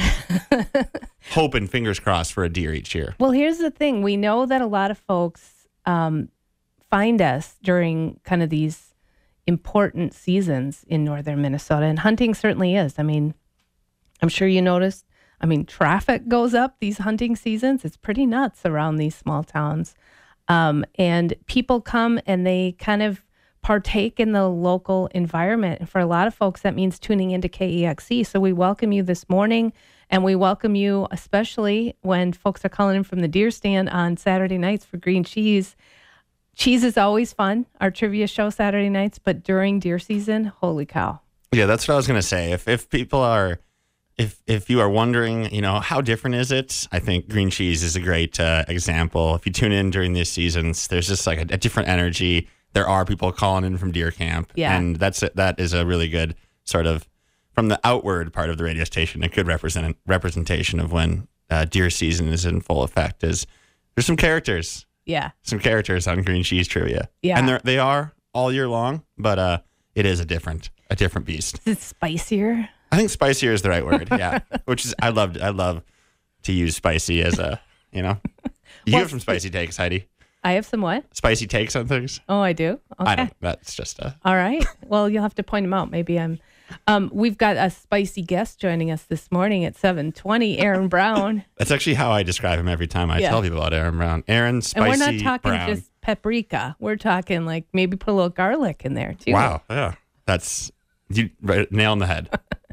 hoping, fingers crossed, for a deer each year. Well, here's the thing. We know that a lot of folks um, find us during kind of these important seasons in northern Minnesota, and hunting certainly is. I mean, I'm sure you noticed, I mean, traffic goes up these hunting seasons. It's pretty nuts around these small towns. Um, and people come and they kind of partake in the local environment. And for a lot of folks, that means tuning into K E X E. So we welcome you this morning, and we welcome you especially when folks are calling in from the deer stand on Saturday nights for green cheese. Cheese is always fun, our trivia show Saturday nights, but during deer season, holy cow. Yeah, that's what I was going to say. If if people are, if if you are wondering, you know, how different is it? I think green cheese is a great uh, example. If you tune in during these seasons, there's just like a, a different energy. There are people calling in from deer camp, Yeah. and that's that is a really good sort of, from the outward part of the radio station, a good represent representation of when uh, deer season is in full effect. Is there's some characters. Yeah. Some characters on green cheese trivia. Yeah. And they're, they are all year long, but uh, it is a different a different beast. Is it spicier? I think spicier is the right word. Yeah. Which is, I love, I love to use spicy as a, you know. You Well, have some spicy takes, Heidi. I have some what? Spicy takes on things. Oh, I do? Okay. I don't, that's just a. All right. Well, you'll have to point them out. Maybe I'm. Um, we've got a spicy guest joining us this morning at seven twenty, Aaron Brown. That's actually how I describe him every time I Yeah. tell people about Aaron Brown. Aaron Spicy And we're not talking Brown. just paprika. We're talking like maybe put a little garlic in there too. Wow. Yeah. That's, you right, nail on the head.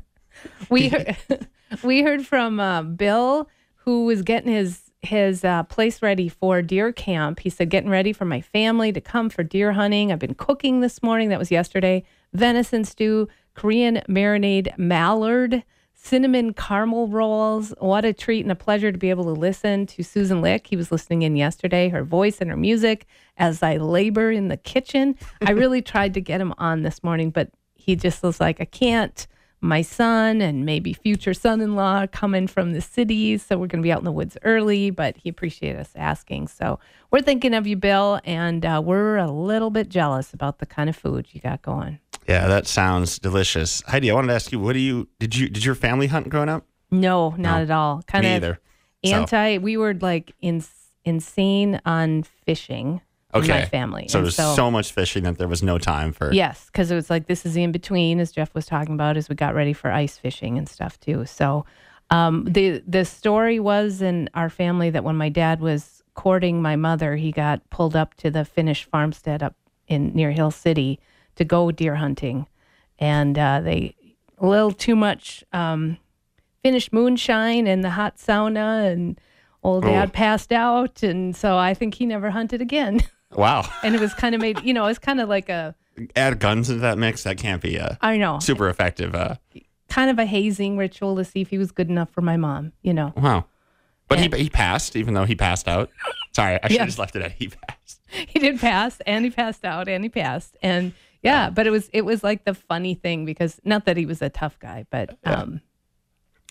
We heard, we heard from uh, Bill, who was getting his his uh, place ready for deer camp. He said, getting ready for my family to come for deer hunting. I've been cooking this morning. That was yesterday. Venison stew, Korean marinade mallard, cinnamon caramel rolls. What a treat and a pleasure to be able to listen to Susan Lick. He was listening in yesterday, her voice and her music as I labor in the kitchen. I really tried to get him on this morning, but he just was like, I can't. My son and maybe future son-in-law coming from the cities, so we're going to be out in the woods early, but he appreciated us asking. So we're thinking of you, Bill, and uh, we're a little bit jealous about the kind of food you got going. Yeah, that sounds delicious. Heidi, I wanted to ask you, what do you, did you, did your family hunt growing up? No, not No. at all. Kind Me of either. So- anti, we were like in, insane on fishing in Okay. my family. So And there's so, much fishing that there was no time for. Yes, because it was like this is the in between, as Jeff was talking about, as we got ready for ice fishing and stuff too. So um, the the story was in our family that when my dad was courting my mother, he got pulled up to the Finnish farmstead up in near Hill City to go deer hunting, and uh, they a little too much um, Finnish moonshine and the hot sauna, and old dad Oh. passed out, and so I think he never hunted again. Wow. And it was kind of made, you know, it was kind of like a, Add guns into that mix. That can't be uh, I know, super effective. Uh, kind of a hazing ritual to see if he was good enough for my mom, you know. wow. But he he passed, even though he passed out. Sorry, I should Yeah. have just left it at he passed. He did pass, and he passed out, and he passed. And yeah, but it was, it was like the funny thing because not that he was a tough guy, but um,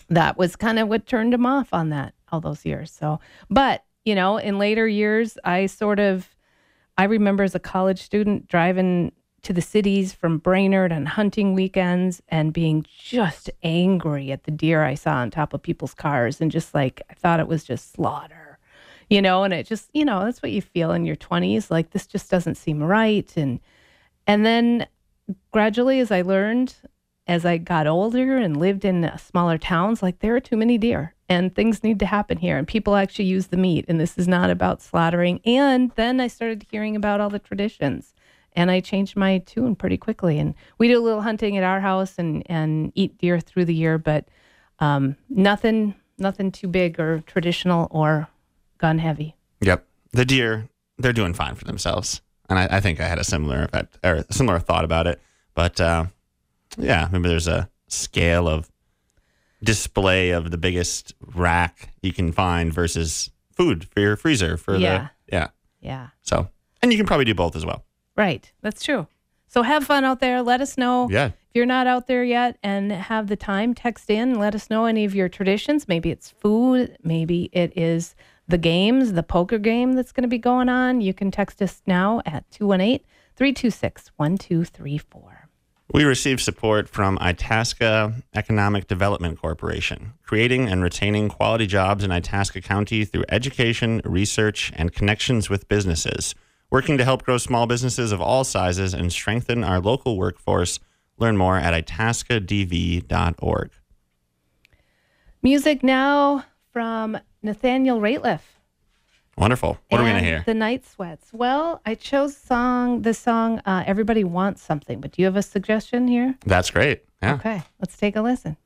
that was kind of what turned him off on that all those years. So, but, you know, in later years, I sort of, I remember as a college student driving to the cities from Brainerd on hunting weekends and being just angry at the deer I saw on top of people's cars and just like, I thought it was just slaughter, you know, and it just, you know, that's what you feel in your twenties. Like, this just doesn't seem right. And, and then gradually, as I learned, as I got older and lived in smaller towns, like, there are too many deer and things need to happen here and people actually use the meat and this is not about slaughtering. And then I started hearing about all the traditions and I changed my tune pretty quickly. And we do a little hunting at our house and, and eat deer through the year, but um, nothing, nothing too big or traditional or gun heavy. Yep. The deer, they're doing fine for themselves. And I, I think I had a similar effect, or a similar thought about it. But uh, yeah, maybe there's a scale of display of the biggest rack you can find versus food for your freezer for Yeah. the yeah. Yeah. So, and you can probably do both as well. Right. That's true. So have fun out there. Let us know. Yeah. If you're not out there yet and have the time, text in. Let us know any of your traditions. Maybe it's food. Maybe it is the games, the poker game that's going to be going on. You can text us now at two one eight, three two six, one two three four. We receive support from Itasca Economic Development Corporation, creating and retaining quality jobs in Itasca County through education, research, and connections with businesses. Working to help grow small businesses of all sizes and strengthen our local workforce. Learn more at itasca d v dot org. Music now from Nathaniel Rateliff. Wonderful. What are we and going to hear? The Night Sweats. Well, I chose song the song uh, Everybody Wants Something, but do you have a suggestion here? That's great. Yeah. Okay, let's take a listen.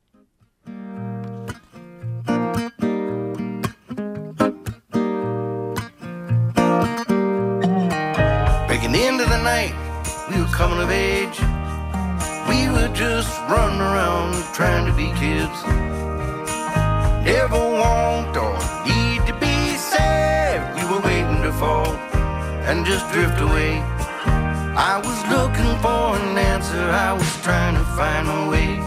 Breaking into the night, we were coming of age. We were just running around trying to be kids. Never want or need to be saved. We were waiting to fall and just drift away. I was looking for an answer, I was trying to find my way.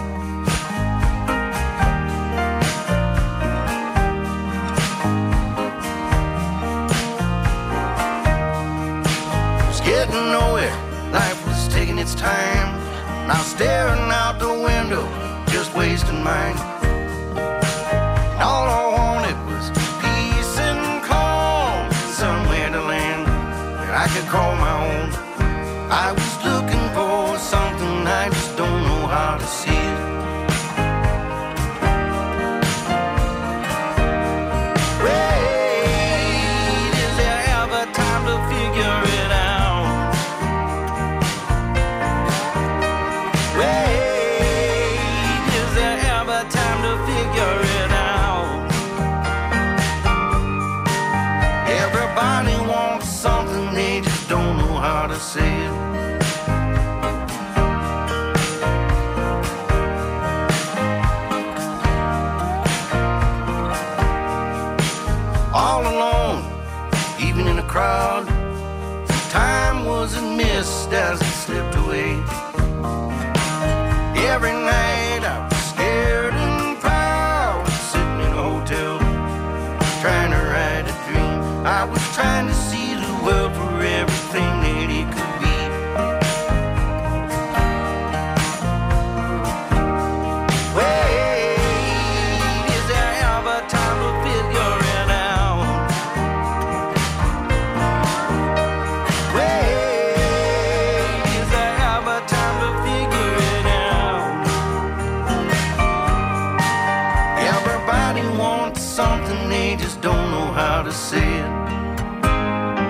Was getting nowhere, life was taking its time. Now staring out the window, just wasting mine. All I wanted was peace and calm, somewhere to land that I could call my own. I was looking for something, I just don't know how to see it. Wait, is there ever time to figure it out? Wait, is there ever time to figure it out? Everybody wants something, they just don't know how to say it. All alone, even in a crowd, time wasn't missed as it slipped away. Every night I was scared and proud, sitting in a hotel, trying to write a dream. I was trying to see the world for everything that it could be. Wait, is there ever time to figure it out? Wait, is there ever time to figure it out? Everybody wants something, they just don't know how to say it.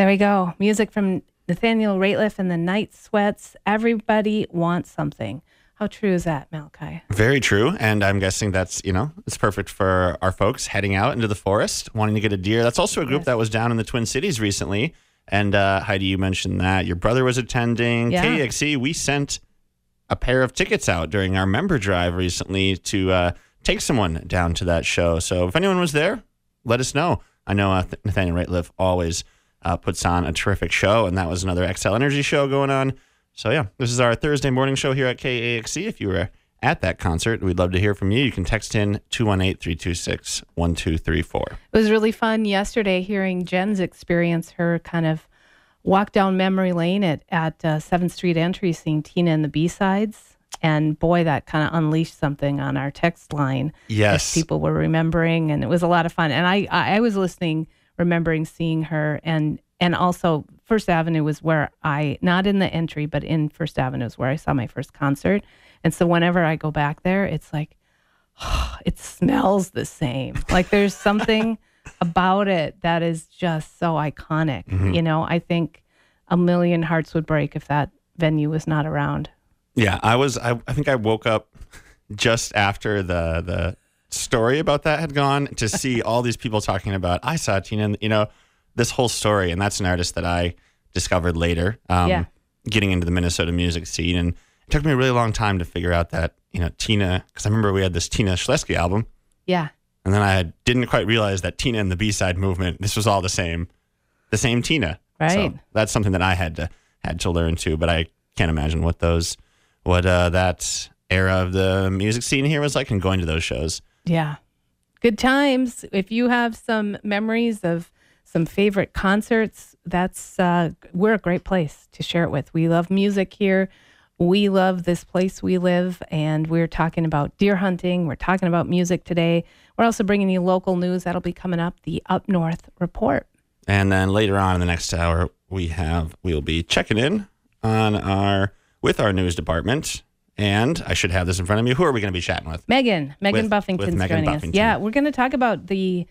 There we go. Music from Nathaniel Rateliff and the Night Sweats. Everybody wants something. How true is that, Malachi? Very true. And I'm guessing that's, you know, it's perfect for our folks heading out into the forest, wanting to get a deer. That's also a group yes. that was down in the Twin Cities recently. And uh, Heidi, you mentioned that your brother was attending. Yeah. K A X E, we sent a pair of tickets out during our member drive recently to uh, take someone down to that show. So if anyone was there, let us know. I know uh, Nathaniel Rateliff always uh, puts on a terrific show, and that was another X L Energy show going on. So yeah, this is our Thursday morning show here at K A X E. If you were at that concert, we'd love to hear from you. You can text in two one eight, three two six, one two three four. It was really fun yesterday hearing Jen's experience, her kind of walk down memory lane at, at uh, seventh Street Entry, seeing Tina and the B-Sides. And boy, that kind of unleashed something on our text line. Yes. People were remembering, and it was a lot of fun. And I, I was listening, remembering seeing her, and and also First Avenue was where I, not in the entry, but in First Avenue is where I saw my first concert. And so whenever I go back there, it's like, oh, it smells the same. Like there's something about it that is just so iconic. Mm-hmm. You know, I think a million hearts would break if that venue was not around. Yeah, I was, I, I think I woke up just after the the story about that had gone to see all these people talking about, I saw Tina, and, you know, this whole story. And that's an artist that I discovered later, um, yeah. getting into the Minnesota music scene. And it took me a really long time to figure out that, you know, Tina, because I remember we had this Tina Schlesky album. Yeah. And then I didn't quite realize that Tina and the B-side movement, this was all the same, the same Tina. Right. So that's something that I had to had to learn too. But I can't imagine what those, what uh, that era of the music scene here was like, and going to those shows. Yeah. Good times. If you have some memories of some favorite concerts, that's uh, we're a great place to share it with. We love music here. We love this place we live, and we're talking about deer hunting. We're talking about music today. We're also bringing you local news. That'll be coming up, the Up North Report. And then later on in the next hour, we have we'll be checking in on our with our news department. And I should have this in front of me. Who are we going to be chatting with? Megan. Megan with, Buffington's with Megan joining Buffington. us. Yeah, we're going to talk about the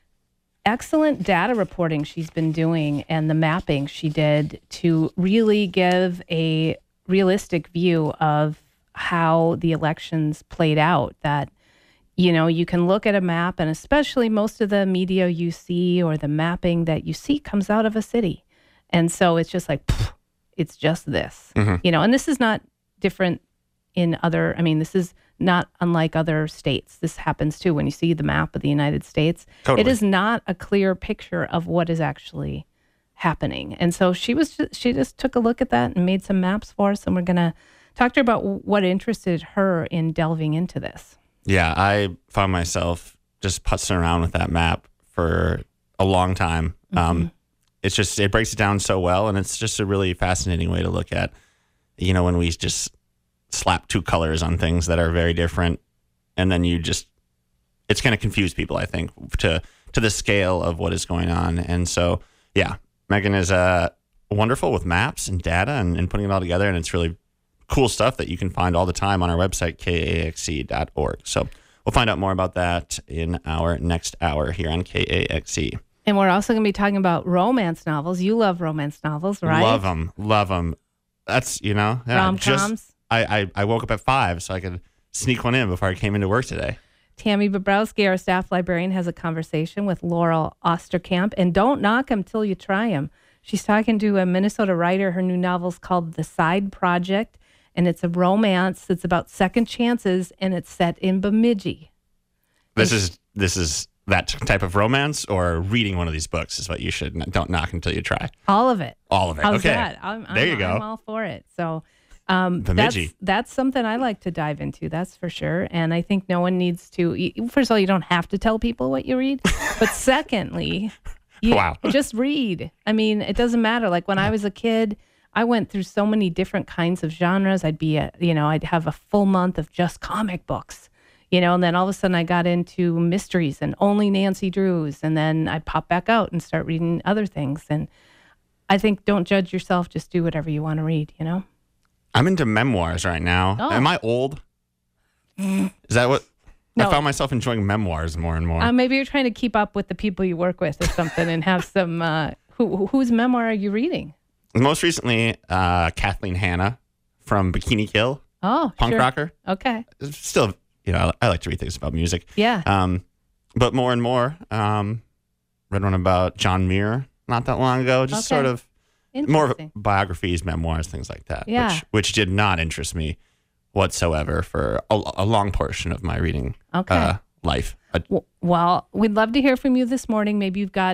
excellent data reporting she's been doing and the mapping she did to really give a realistic view of how the elections played out. That, you know, you can look at a map, and especially most of the media you see or the mapping that you see comes out of a city. And so it's just like, pff, it's just this, mm-hmm. you know, and this is not different in other, I mean, this is not unlike other states. This happens too when you see the map of the United States. Totally. It is not a clear picture of what is actually happening. And so she was just, she just took a look at that and made some maps for us, and we're going to talk to her about what interested her in delving into this. Yeah, I found myself just putzing around with that map for a long time. Mm-hmm. Um, it's just, it breaks it down so well, and it's just a really fascinating way to look at, you know, when we just slap two colors on things that are very different, and then you just, it's going to confuse people, I think, to to the scale of what is going on. And so, yeah, Megan is uh, wonderful with maps and data and, and putting it all together, and it's really cool stuff that you can find all the time on our website, K A X E dot org. So we'll find out more about that in our next hour here on K A X E. And we're also going to be talking about romance novels. You love romance novels, right? Love them, love them. That's, you know, yeah, rom-coms. Just, I, I, I woke up at five so I could sneak one in before I came into work today. Tammy Bobrowski, our staff librarian, has a conversation with Laurel Osterkamp. And don't knock them till you try them. She's talking to a Minnesota writer. Her new novel's called The Side Project, and it's a romance. It's about second chances, and it's set in Bemidji. This and is this is that type of romance, or reading one of these books is what you should, don't knock until you try. All of it. All of it. How's okay. that? I'm, there I'm, you go. I'm all for it. So um, that's, that's something I like to dive into, that's for sure. And I think no one needs to, first of all, you don't have to tell people what you read. But secondly, you wow. just read. I mean, it doesn't matter. Like when I was a kid, I went through so many different kinds of genres. I'd be, a, you know, I'd have a full month of just comic books. You know, and then all of a sudden I got into mysteries and only Nancy Drews. And then I'd pop back out and start reading other things. And I think don't judge yourself. Just do whatever you want to read, you know? I'm into memoirs right now. Oh. Am I old? Is that what? No. I found myself enjoying memoirs more and more. Uh, maybe you're trying to keep up with the people you work with or something and have some, uh, who Who, whose memoir are you reading? Most recently, uh, Kathleen Hanna from Bikini Kill. Oh, punk sure. rocker. Okay. Still, you know, I like to read things about music. Yeah. Um, but more and more, um, read one about John Muir not that long ago. Just Okay. sort of more of Interesting. biographies, memoirs, things like that. Yeah. Which, which did not interest me whatsoever for a, a long portion of my reading Okay. uh, life. W- Well, we'd love to hear from you this morning. Maybe you've got